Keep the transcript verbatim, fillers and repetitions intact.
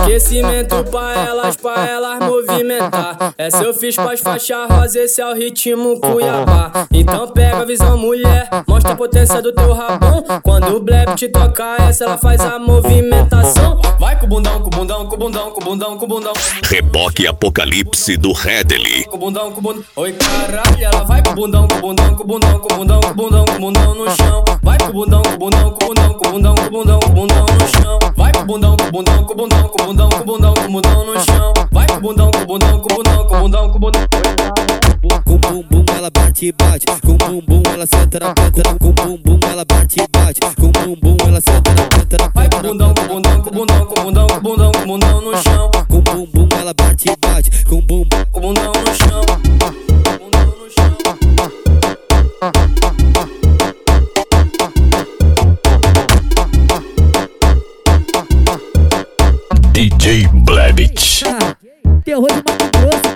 Aquecimento pra elas, pra elas movimentar. Essa eu fiz pras faixa rosa, esse é o ritmo Cuiabá. Então pega a visão, mulher, mostra a potência do teu rabão. Quando o Blep te toca essa, ela faz a movimentação. Vai com o bundão, com o bundão, com o bundão, com o bundão, com o bundão. Reboque Apocalipse do Redley. Com o bundão, com o bundão. Oi caralho, ela vai com o bundão, com o bundão, com o bundão, com o bundão, com o bundão, com o bundão no chão. Vai com o bundão, com o bundão, com o bundão, com o bundão, com o bundão, com o bundão no chão. Vai com o bundão, com o bundão, com o bundão, com o bundão, com o bundão, com o bundão no chão. Vai com o bundão, com o bundão, com o bundão, com o bundão, com o bundão. Com bum bum ela bate bate, com bum bum ela senta na pedra, com bum bum ela bate bate, com bum bum ela senta na pedra. Vai com o bundão, com o bundão, com o bundão, com o bundão, com o bundão, com o bundão no chão. Com bum bum ela bate bate, com bum bum, com o bundão no chão. Bundão no chão. D J Blevich. Terror de Mato Grosso.